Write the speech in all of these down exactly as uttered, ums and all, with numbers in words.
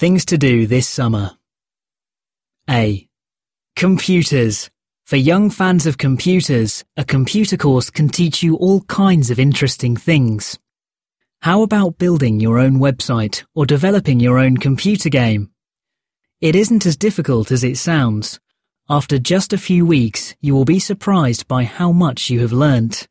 Things to do this summer. A. Computers. For young fans of computers, a computer course can teach you all kinds of interesting things. How about building your own website or developing your own computer game? It isn't as difficult as it sounds. After just a few weeks, you will be surprised by how much you have learnt.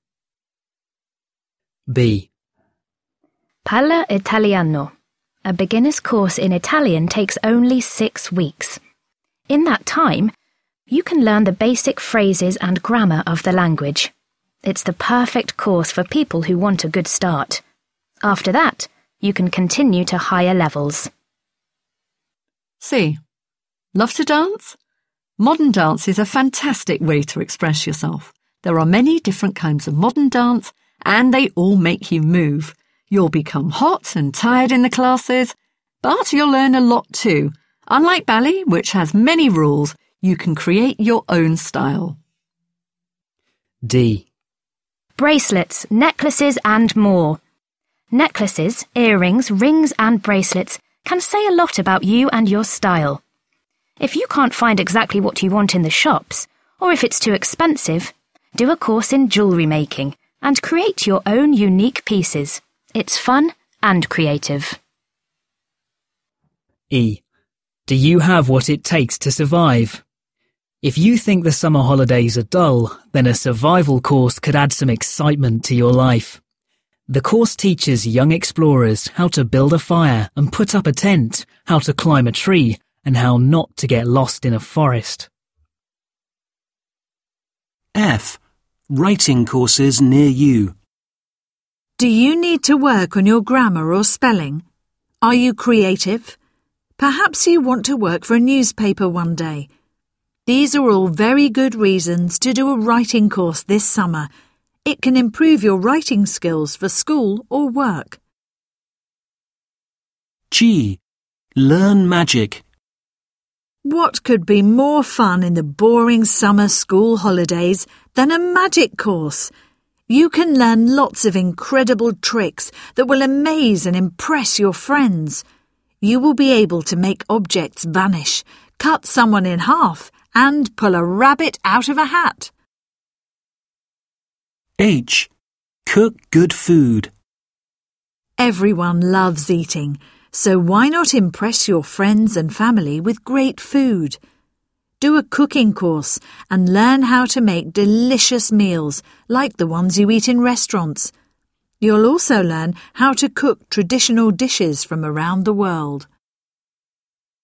B. Parla Italiano. A beginner's course in Italian takes only six weeks. In that time, you can learn the basic phrases and grammar of the language. It's the perfect course for people who want a good start. After that, you can continue to higher levels. C. Love to dance? Modern dance is a fantastic way to express yourself. There are many different kinds of modern dance, and they all make you move. You'll become hot and tired in the classes, but you'll learn a lot too. Unlike ballet, which has many rules, you can create your own style. D. Bracelets, necklaces and more. Necklaces, earrings, rings and bracelets can say a lot about you and your style. If you can't find exactly what you want in the shops, or if it's too expensive, do a course in jewellery making and create your own unique pieces. It's fun and creative. E. Do you have what it takes to survive? If you think the summer holidays are dull, then a survival course could add some excitement to your life. The course teaches young explorers how to build a fire and put up a tent, how to climb a tree, and how not to get lost in a forest. F. Writing courses near you. Do you need to work on your grammar or spelling? Are you creative? Perhaps you want to work for a newspaper one day. These are all very good reasons to do a writing course this summer. It can improve your writing skills for school or work. G. Learn magic. What could be more fun in the boring summer school holidays than a magic course? You can learn lots of incredible tricks that will amaze and impress your friends. You will be able to make objects vanish, cut someone in half, and pull a rabbit out of a hat. H. Cook good food. Everyone loves eating, so why not impress your friends and family with great food? Do a cooking course and learn how to make delicious meals like the ones you eat in restaurants. You'll also learn how to cook traditional dishes from around the world.